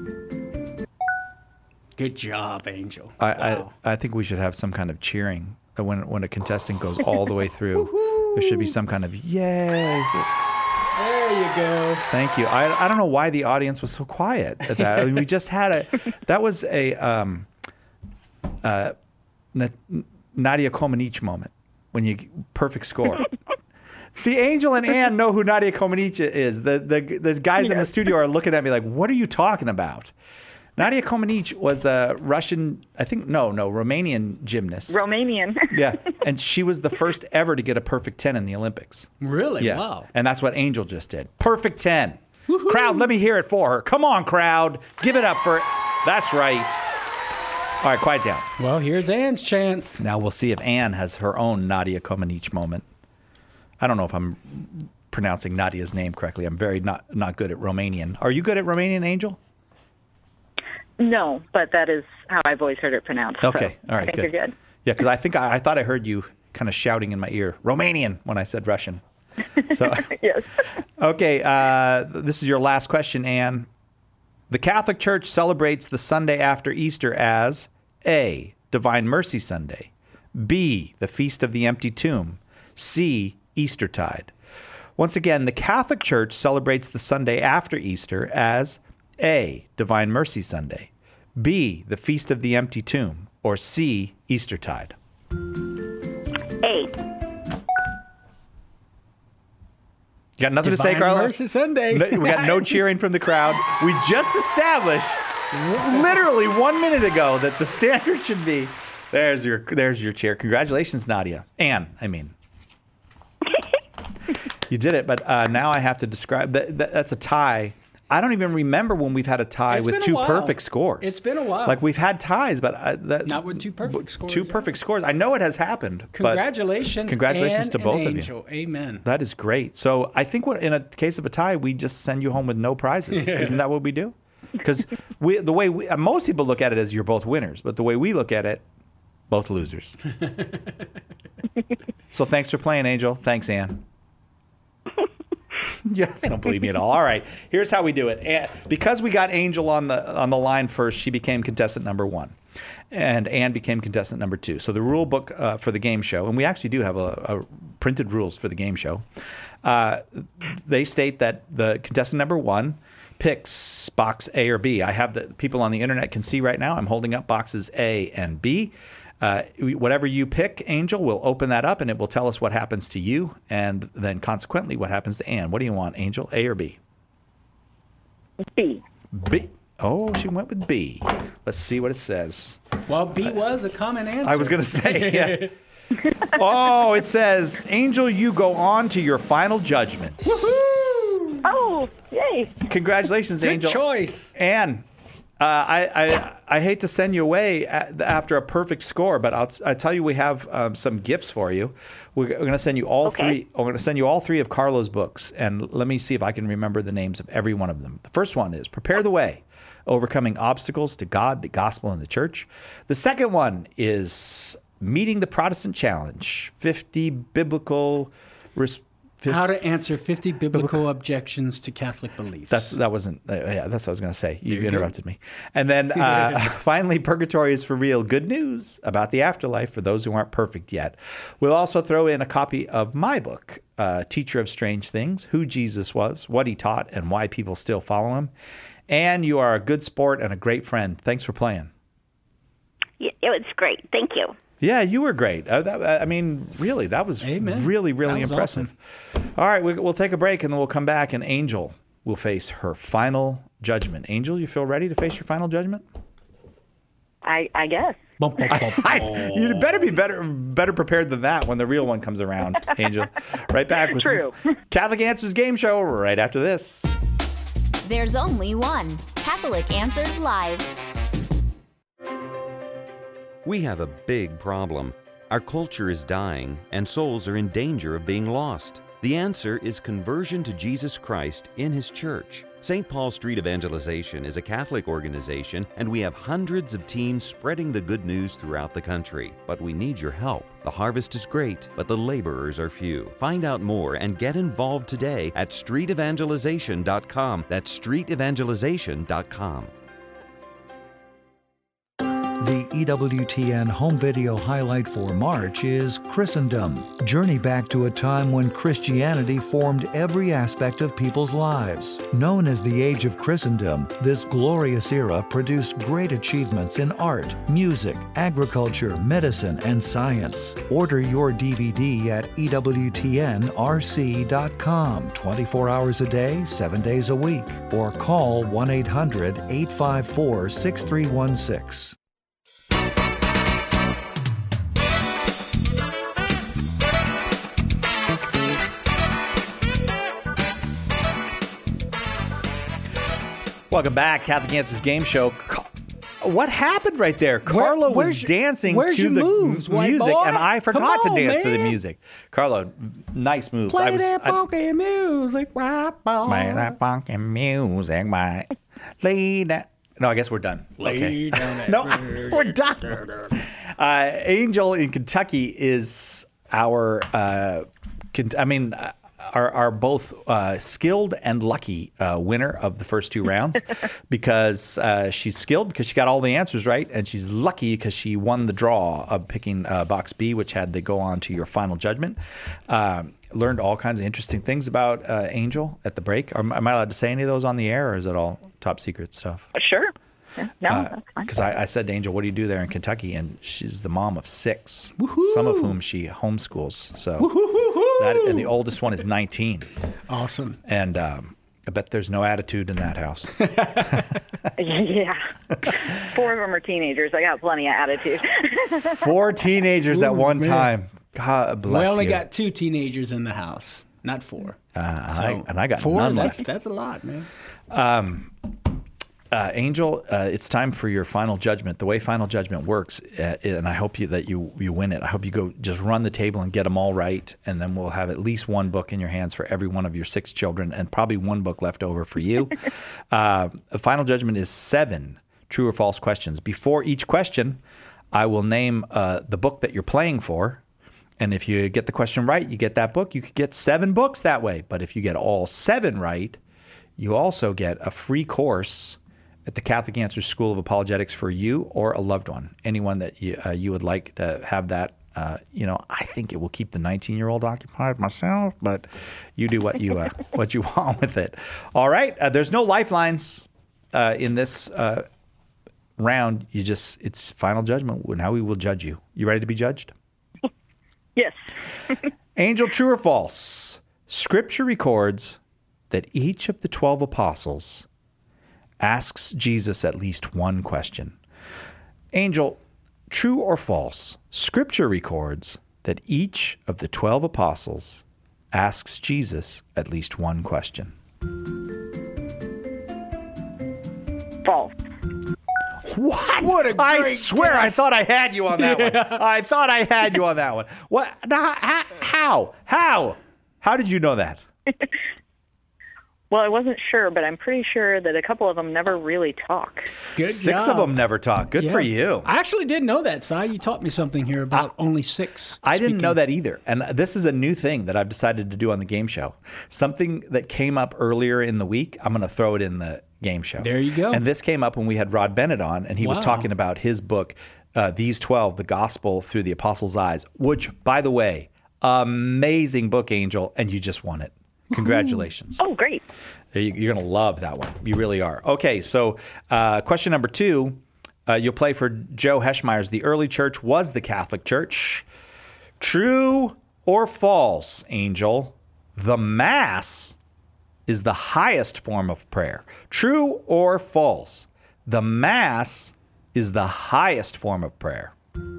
Good job, Angel. I think we should have some kind of cheering when a contestant goes all the way through. There should be some kind of yay. There you go. Thank you. I don't know why the audience was so quiet at that. I mean, we just had that was a Nadia Comaneci moment when you perfect score. See, Angel and Ann know who Nadia Comaneci is. The guys in the studio are looking at me like, what are you talking about? Nadia Comaneci was a Russian, Romanian gymnast. Romanian. Yeah, and she was the first ever to get a perfect 10 in the Olympics. Really? Yeah. Wow. And that's what Angel just did. Perfect 10. Woo-hoo. Crowd, let me hear it for her. Come on, crowd. Give it up for That's right. All right, quiet down. Well, here's Ann's chance. Now we'll see if Ann has her own Nadia Comaneci moment. I don't know if I'm pronouncing Nadia's name correctly. I'm very not good at Romanian. Are you good at Romanian, Angel? No, but that is how I've always heard it pronounced. Okay, so all right, I think good. you're good. Yeah, because I thought I heard you kind of shouting in my ear, Romanian, when I said Russian. So, yes. Okay, this is your last question, Ann. The Catholic Church celebrates the Sunday after Easter as A, Divine Mercy Sunday, B, the Feast of the Empty Tomb, C, Eastertide. Once again, the Catholic Church celebrates the Sunday after Easter as A, Divine Mercy Sunday, B, the Feast of the Empty Tomb, or C, Eastertide. A. You got nothing to say, Divine Carlo? Mercy Sunday. We got no cheering from the crowd. We just established, literally 1 minute ago, that the standard should be. There's your chair. Congratulations, Nadia. Anne, I mean. You did it, but now I have to describe that's a tie. I don't even remember when we've had a tie with two perfect scores. It's been a while. Like we've had ties, but not with two perfect scores. Two perfect scores. I know it has happened. Congratulations! Congratulations to both Angel. of you. Amen. That is great. So I think in a case of a tie, we just send you home with no prizes. Yeah. Isn't that what we do? Because the way most people look at it is you're both winners, but the way we look at it, both losers. So thanks for playing, Angel. Thanks, Anne. Yeah, they don't believe me at all. All right, here's how we do it. Because we got Angel on the line first, she became contestant number 1, and Anne became contestant number 2. So the rule book for the game show, and we actually do have a printed rules for the game show. They state that the contestant number 1 picks box A or B. I have the people on the internet can see right now. I'm holding up boxes A and B. Whatever you pick, Angel, we'll open that up and it will tell us what happens to you and then consequently what happens to Anne. What do you want, Angel? A or B? B. B. Oh, she went with B. Let's see what it says. Well, B was a common answer. I was going to say, yeah. Oh, it says, Angel, you go on to your final judgment. Woohoo! Oh, yay. Congratulations, Good Angel. Good choice. Anne. I hate to send you away after a perfect score, but I'll tell you we have some gifts for you. We're going to send you all three. We're going to send you all 3 of Carlo's books, and let me see if I can remember the names of every one of them. The first one is Prepare the Way: Overcoming Obstacles to God, the Gospel, and the Church. The second one is Meeting the Protestant Challenge: 50 biblical. How to answer 50 biblical objections to Catholic beliefs. That wasn't. Yeah, that's what I was going to say. You interrupted me. And then finally, Purgatory is for Real: Good News about the afterlife for those who aren't perfect yet. We'll also throw in a copy of my book, Teacher of Strange Things: Who Jesus Was, What He Taught, and Why People Still Follow Him. And you are a good sport and a great friend. Thanks for playing. Yeah, it was great. Thank you. Yeah, you were great. I mean, really, that was really impressive. Awesome. All right, we'll take a break, and then we'll come back, and Angel will face her final judgment. Angel, you feel ready to face your final judgment? I guess. You better be better prepared than that when the real one comes around, Angel. Right back with True. Catholic Answers Game Show right after this. There's only one Catholic Answers Live. We have a big problem. Our culture is dying, and souls are in danger of being lost. The answer is conversion to Jesus Christ in His church. St. Paul Street Evangelization is a Catholic organization, and we have hundreds of teams spreading the good news throughout the country. But we need your help. The harvest is great, but the laborers are few. Find out more and get involved today at streetevangelization.com. That's streetevangelization.com. The EWTN home video highlight for March is Christendom. Journey back to a time when Christianity formed every aspect of people's lives. Known as the Age of Christendom, this glorious era produced great achievements in art, music, agriculture, medicine, and science. Order your DVD at EWTNRC.com 24 hours a day, 7 days a week, or call 1-800-854-6316. Welcome back, Catholic Answers Game Show. What happened right there? Carlo was dancing to the music, and I forgot to dance to the music. Carlo, nice moves. Play that funky music, right, boy. Play that funky music, my lady. No, I guess we're done. Okay. No, we're done. Angel in Kentucky is our. are both skilled and lucky winner of the first two rounds because she's skilled because she got all the answers right, and she's lucky because she won the draw of picking box B, which had to go on to your final judgment. Learned all kinds of interesting things about Angel at the break. Am I allowed to say any of those on the air, or is it all top secret stuff? Sure. No, that's fine. Because I said to Angel, what do you do there in Kentucky? And she's the mom of 6, some of whom she homeschools. So and the oldest one is 19. Awesome. And I bet there's no attitude in that house. Yeah. 4 of them are teenagers. I got plenty of attitude. 4 teenagers at one time. God bless you. We only got 2 teenagers in the house, not 4. And I got 4, none left. That's a lot, man. Angel, it's time for your final judgment. The way final judgment works, and I hope that you win it. I hope you go just run the table and get them all right, and then we'll have at least one book in your hands for every one of your 6 children, and probably one book left over for you. The final judgment is 7 true or false questions. Before each question, I will name the book that you're playing for. And if you get the question right, you get that book. You could get 7 books that way. But if you get all 7 right, you also get a free course at the Catholic Answers School of Apologetics for you or a loved one, anyone that you would like to have that. I think it will keep the 19-year-old occupied myself, but you do what you want with it. All right. There's no lifelines in this round. It's final judgment. Now we will judge you. You ready to be judged? Yes. Angel, true or false? Scripture records that each of the 12 apostles asks Jesus at least one question. Angel, true or false? Scripture records that each of the 12 apostles asks Jesus at least one question. False. What? I swear guess. I thought I had you on that one. I thought I had you on that one. What? How? How did you know that? Well, I wasn't sure, but I'm pretty sure that a couple of them never really talk. Good 6 job. of them never talk. Good for you. I actually didn't know that, Si. You taught me something here about only 6. I didn't know that either. And this is a new thing that I've decided to do on the game show. Something that came up earlier in the week, I'm going to throw it in the game show. There you go. And this came up when we had Rod Bennett on, and he was talking about his book, These 12, The Gospel Through the Apostles' Eyes, which, by the way, amazing book, Angel, and you just won it. Congratulations. Oh, great. You're going to love that one. You really are. Okay, so question number 2, you'll play for Joe Heschmeyer's The Early Church Was the Catholic Church. True or false, Angel? The Mass is the highest form of prayer. True or false? The Mass is the highest form of prayer.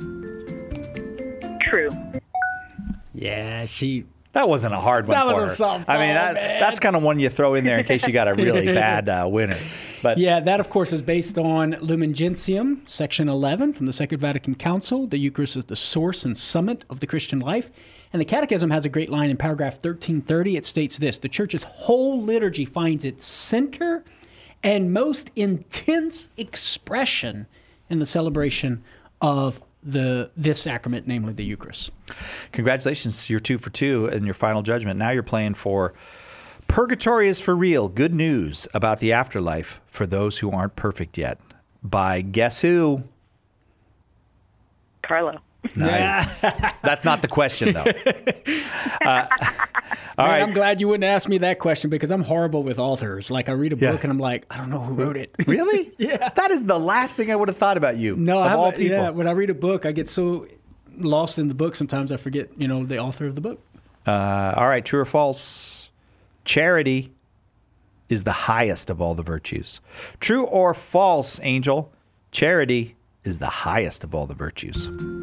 True. Yeah, That wasn't a hard one that for her. Was a softball, I mean, man. that's kind of one you throw in there in case you got a really bad winner. But yeah, that, of course, is based on Lumen Gentium, Section 11 from the Second Vatican Council. The Eucharist is the source and summit of the Christian life. And the Catechism has a great line in paragraph 1330. It states this: the Church's whole liturgy finds its center and most intense expression in the celebration of this sacrament, namely the Eucharist. Congratulations, you're 2 for 2 in your final judgment. Now you're playing for Purgatory is for Real, Good News About the Afterlife for Those Who Aren't Perfect Yet, by guess who? Carlo. Nice. That's not the question, though. All right. I'm glad you wouldn't ask me that question because I'm horrible with authors. Like, I read a book and I'm like, I don't know who wrote it. Really? Yeah. That is the last thing I would have thought about you. No, of all people. Yeah, when I read a book, I get so lost in the book sometimes I forget, the author of the book. All right, true or false? Charity is the highest of all the virtues. True or false, Angel? Charity is the highest of all the virtues.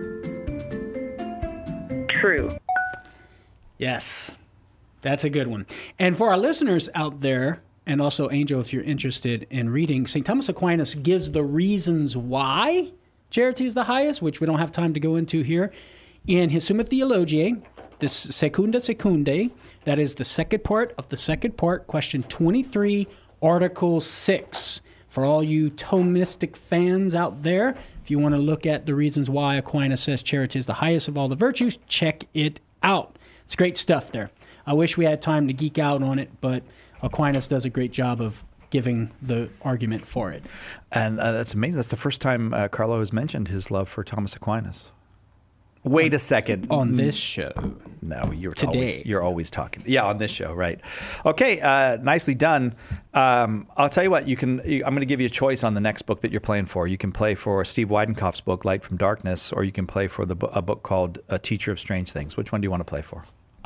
True. Yes, that's a good one. And for our listeners out there, and also Angel, if you're interested in reading, St. Thomas Aquinas gives the reasons why charity is the highest, which we don't have time to go into here, in his Summa Theologiae, the Secunda Secundae, that is the second part of the second part, question 23, Article 6. For all you Thomistic fans out there, if you want to look at the reasons why Aquinas says charity is the highest of all the virtues, check it out. It's great stuff there. I wish we had time to geek out on it, but Aquinas does a great job of giving the argument for it. And that's amazing. That's the first time Carlo has mentioned his love for Thomas Aquinas. Wait a second. On this show. No, Today. You're always talking. Yeah, on this show, right. Okay, nicely done. I'll tell you what, I'm going to give you a choice on the next book that you're playing for. You can play for Steve Weidenkopf's book, Light from Darkness, or you can play for a book called A Teacher of Strange Things. Which one do you want to play for?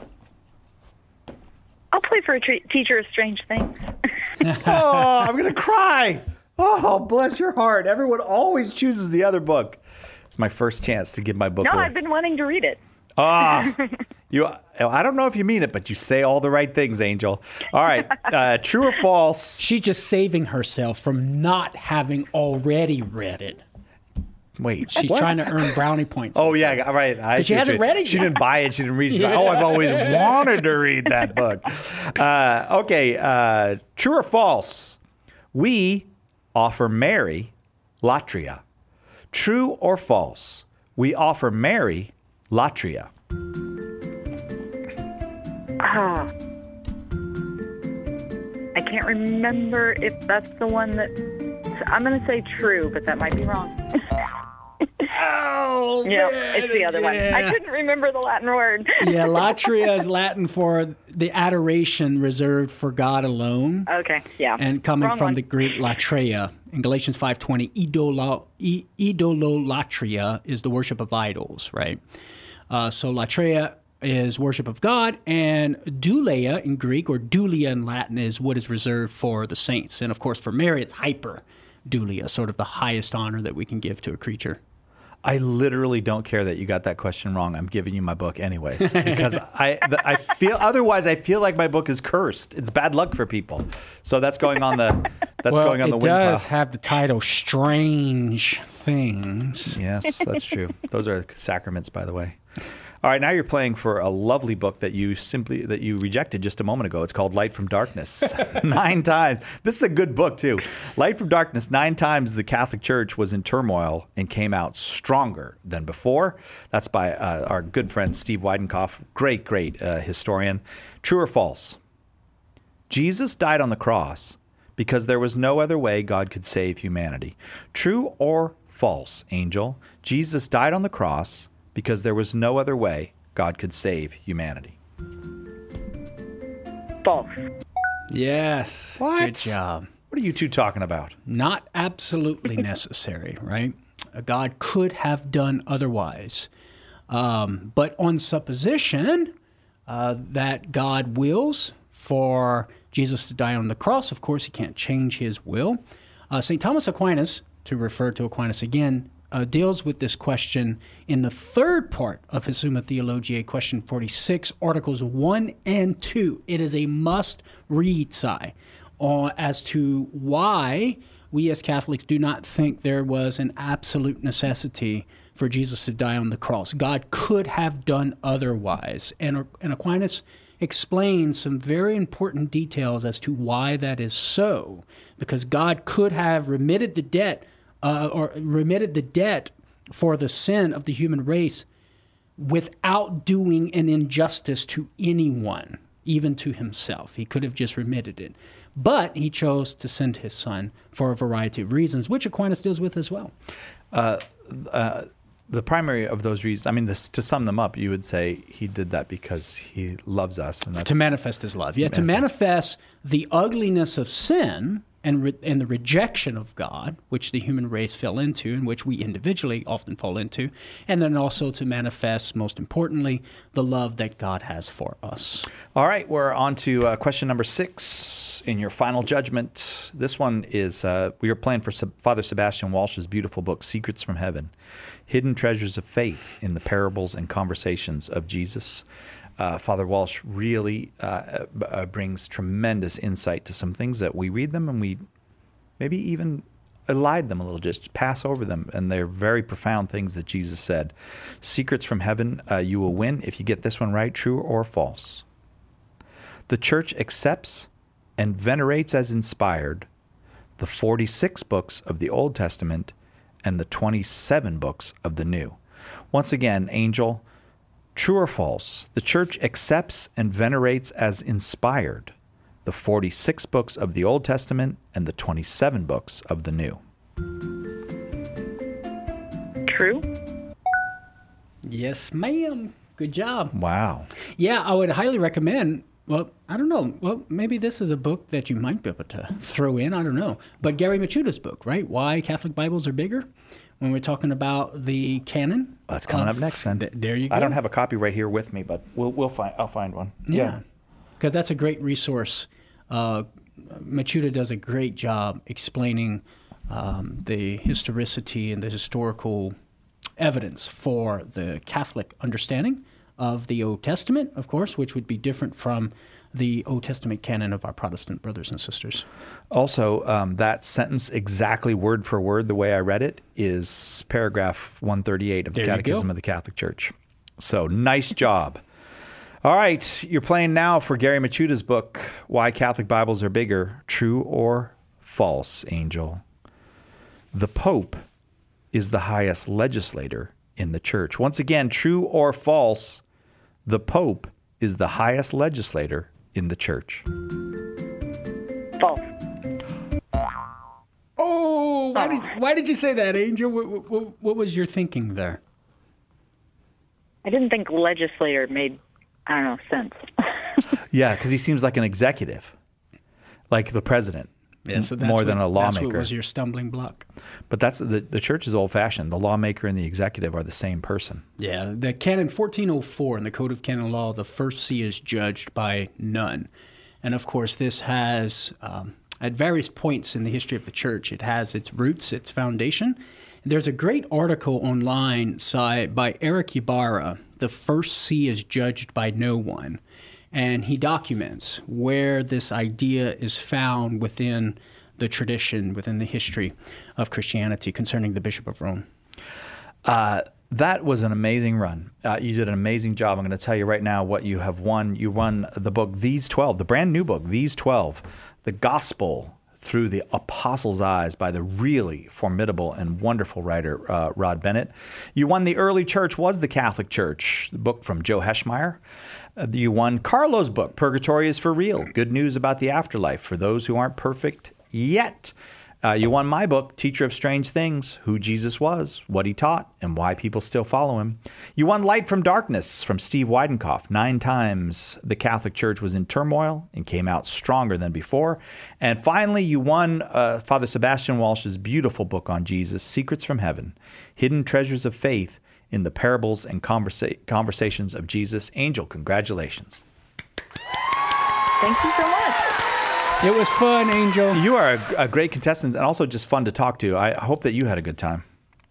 I'll play for a Teacher of Strange Things. Oh, I'm going to cry. Oh, bless your heart. Everyone always chooses the other book. It's my first chance to give my book away. I've been wanting to read it. I don't know if you mean it, but you say all the right things, Angel. All right, true or false? She's just saving herself from not having already read it. Wait, she's trying to earn brownie points. Oh, yeah, right. Because she hasn't read it She yet. didn't buy it. She didn't read it. She's like, I've always wanted to read that book. Okay, true or false? We offer Mary latria. True or false? We offer Mary latria. I can't remember if that's the one that... I'm going to say true, but that might be wrong. Oh, yeah, man, it's the other one. I couldn't remember the Latin word. Yeah, latria is Latin for the adoration reserved for God alone. Okay, yeah. And coming Wrong from one. the Greek latreia. In Galatians 5:20, idololatria is the worship of idols, right? So latreia is worship of God, and douleia in Greek, or doulia in Latin, is what is reserved for the saints. And of course, for Mary, it's hyper-doulia, sort of the highest honor that we can give to a creature. I literally don't care that you got that question wrong. I'm giving you my book anyways because I feel like my book is cursed. It's bad luck for people. So that's going on the win pile. It does have the title Strange Things. Yes, that's true. Those are sacraments, by the way. All right, now you're playing for a lovely book that you rejected just a moment ago. It's called Light from Darkness. 9 times. This is a good book, too. Light from Darkness. 9 times the Catholic Church was in turmoil and came out stronger than before. That's by our good friend Steve Weidenkopf. Great historian. True or false? Jesus died on the cross because there was no other way God could save humanity. True or false, Angel? Jesus died on the cross because there was no other way God could save humanity. False. Yes. What? Good job. What are you two talking about? Not absolutely necessary, right? God could have done otherwise. But on supposition that God wills for Jesus to die on the cross, of course, he can't change his will. St. Thomas Aquinas, to refer to Aquinas again, deals with this question in the third part of his Summa Theologiae, question 46, articles 1 and 2. It is a must-read, as to why we as Catholics do not think there was an absolute necessity for Jesus to die on the cross. God could have done otherwise. And Aquinas explains some very important details as to why that is so, because God could have remitted the debt for the sin of the human race without doing an injustice to anyone, even to himself. He could have just remitted it. But he chose to send his son for a variety of reasons, which Aquinas deals with as well. The primary of those reasons, to sum them up, you would say he did that because he loves us. And that's to manifest his love. Yeah, to manifest the ugliness of sin and the rejection of God, which the human race fell into and which we individually often fall into, and then also to manifest, most importantly, the love that God has for us. All right, we're on to question number 6 in your final judgment. This one is, we are playing for Father Sebastian Walsh's beautiful book, Secrets from Heaven, Hidden Treasures of Faith in the Parables and Conversations of Jesus. Father Walsh really brings tremendous insight to some things that we read them and we maybe even elide them a little, just pass over them. And they're very profound things that Jesus said. Secrets from Heaven, you will win if you get this one right, true or false. The Church accepts and venerates as inspired the 46 books of the Old Testament and the 27 books of the New. Once again, Angel, True or false? The church accepts and venerates as inspired the 46 books of the Old Testament and the 27 books of the New. True. Yes, ma'am. Good job. Wow. Yeah, I would highly recommend. Well, I don't know. Well, maybe this is a book that you might be able to throw in. I don't know. But Gary Michuda's book, right? Why Catholic Bibles Are Bigger? When we're talking about the canon. That's coming up next then. There you go. I don't have a copy right here with me, but I'll find one. Yeah. Because that's a great resource. Michuda does a great job explaining the historicity and the historical evidence for the Catholic understanding of the Old Testament, of course, which would be different from the Old Testament canon of our Protestant brothers and sisters. Also, that sentence exactly word for word, the way I read it, is paragraph 138 of the Catechism of the Catholic Church. So nice job. All right, you're playing now for Gary Michuda's book, Why Catholic Bibles Are Bigger, True or False, Angel? The Pope is the highest legislator in the church. Once again, true or false, the Pope is the highest legislator in the church. False. Oh, why did you say that, Angel? What was your thinking there? I didn't think legislator made, sense. Yeah, because he seems like an executive, like the president. Yeah, so that's more than a lawmaker. That's what was your stumbling block. But that's the church is old-fashioned. The lawmaker and the executive are the same person. Yeah, the Canon 1404 in the Code of Canon Law, the first see is judged by none. And of course, this has, at various points in the history of the church, it has its roots, its foundation. There's a great article online by Eric Ibarra, The First See is Judged by No One. And he documents where this idea is found within the tradition, within the history of Christianity concerning the Bishop of Rome. That was an amazing run. You did an amazing job. I'm going to tell you right now what you have won. You won the book, These 12, the brand new book, These 12, The Gospel Through the Apostles' Eyes by the really formidable and wonderful writer, Rod Bennett. You won The Early Church Was the Catholic Church, the book from Joe Heschmeyer. You won Carlo's book, Purgatory is for Real, Good News About the Afterlife for Those Who Aren't Perfect Yet. You won my book, Teacher of Strange Things, Who Jesus Was, What He Taught, and Why People Still Follow Him. You won Light from Darkness from Steve Weidenkopf. 9 times the Catholic Church was in turmoil and came out stronger than before. And finally, you won Father Sebastian Walsh's beautiful book on Jesus, Secrets from Heaven, Hidden Treasures of Faith in the Parables and Conversations of Jesus. Angel, congratulations. Thank you so much. It was fun, Angel. You are a great contestant and also just fun to talk to. I hope that you had a good time.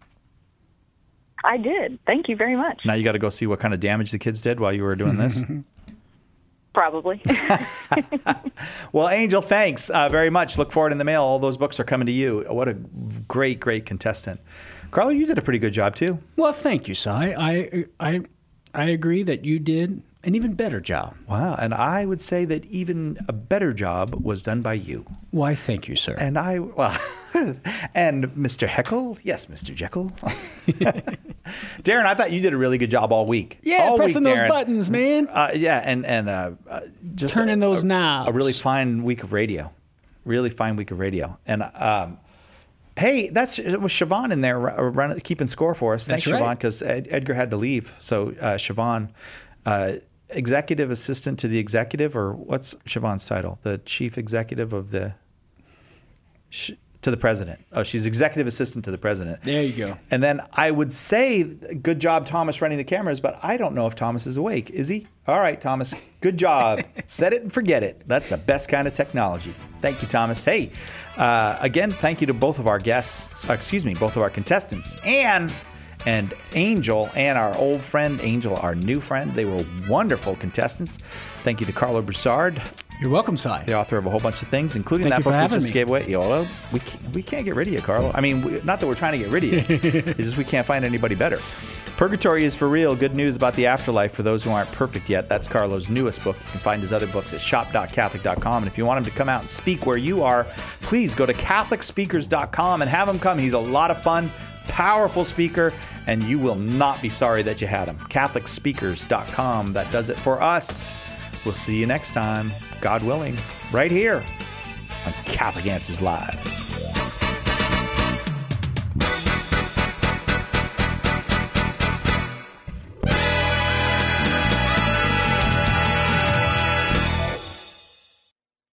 I did. Thank you very much. Now you got to go see what kind of damage the kids did while you were doing this. Probably. Well, Angel, thanks very much. Look for it in the mail. All those books are coming to you. What a great, great contestant. Carlo, you did a pretty good job, too. Well, thank you, Si. I agree that you did an even better job. Wow, and I would say that even a better job was done by you. Why, thank you, sir. And and Mr. Heckle, yes, Mr. Jekyll. Darren, I thought you did a really good job all week. Yeah, all pressing week, those buttons, man. Just turning those knobs. A really fine week of radio. Really fine week of radio. And hey, it was Siobhan in there keeping score for us. Thanks, Siobhan, because Edgar had to leave. So Siobhan, executive assistant to the executive, or what's Siobhan's title? The chief executive of to the president. Oh, she's executive assistant to the president. There you go. And then I would say, good job, Thomas, running the cameras, but I don't know if Thomas is awake. Is he? All right, Thomas, good job. Set it and forget it. That's the best kind of technology. Thank you, Thomas. Hey, again, thank you to both of our guests, both of our contestants, and Angel and our old friend, Angel, our new friend. They were wonderful contestants. Thank you to Carlo Broussard. You're welcome, Si. The author of a whole bunch of things, including Thank that you book for we just having gave away. Well, we can't get rid of you, Carlo. I mean, not that we're trying to get rid of you. It's just we can't find anybody better. Purgatory is for Real, Good News About the Afterlife for Those Who Aren't Perfect Yet. That's Carlo's newest book. You can find his other books at shop.catholic.com. And if you want him to come out and speak where you are, please go to catholicspeakers.com and have him come. He's a lot of fun, powerful speaker, and you will not be sorry that you had them. CatholicSpeakers.com. That does it for us. We'll see you next time, God willing, right here on Catholic Answers Live.